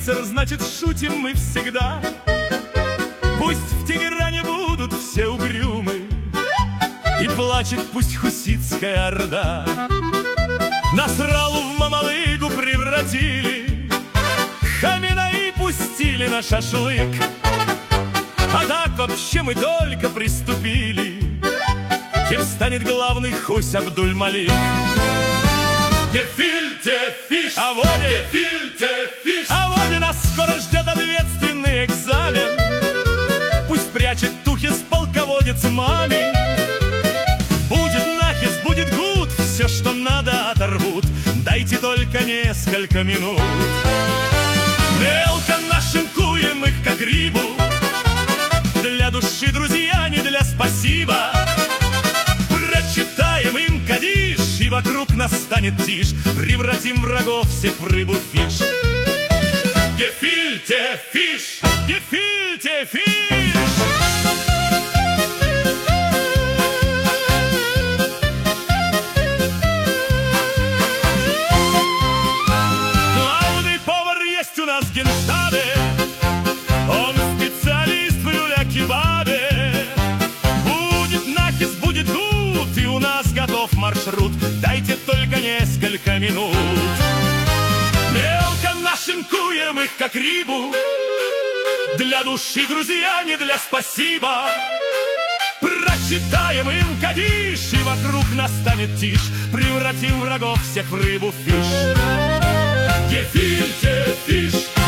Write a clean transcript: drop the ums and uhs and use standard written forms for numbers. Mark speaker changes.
Speaker 1: Мессер, значит, шутим мы всегда. Пусть в Тегеране будут все угрюмы, и плачет пусть хуситская орда. Насралу в мамалыгу превратили, Хаминаи пустили на шашлык. А так вообще мы только приступили, кем станет главный Хусь Абдуль-Малик.
Speaker 2: Гефильте фиш,
Speaker 1: А вот
Speaker 2: гефильте фиш.
Speaker 1: А вот и нас скоро ждет ответственный экзамен. Пусть прячет тухис полководец маме. Будет нахис, будет гуд, все, что надо, оторвут. Дайте только несколько минут. Мелко нашинкуем их, как рибу, для души, друзья, не для спасибо. Прочитаем им кадиш, и вокруг нас станет тишь. Превратим врагов всех в рыбу-фиш.
Speaker 2: Гефильте фиш,
Speaker 1: Гефильте фиш. Главный повар есть у нас в Генштабе, он специалист в люля-кебабе. Будет нахис, будет гуд, и у нас готов маршрут. Дайте только несколько минут. Мелко нашинкуем их, как рибу, для души, друзья, не для спасибо. Прочитаем им кадиш, и вокруг нас станет тишь. Превратим врагов всех в рыбу-фиш.
Speaker 2: гефильте фиш.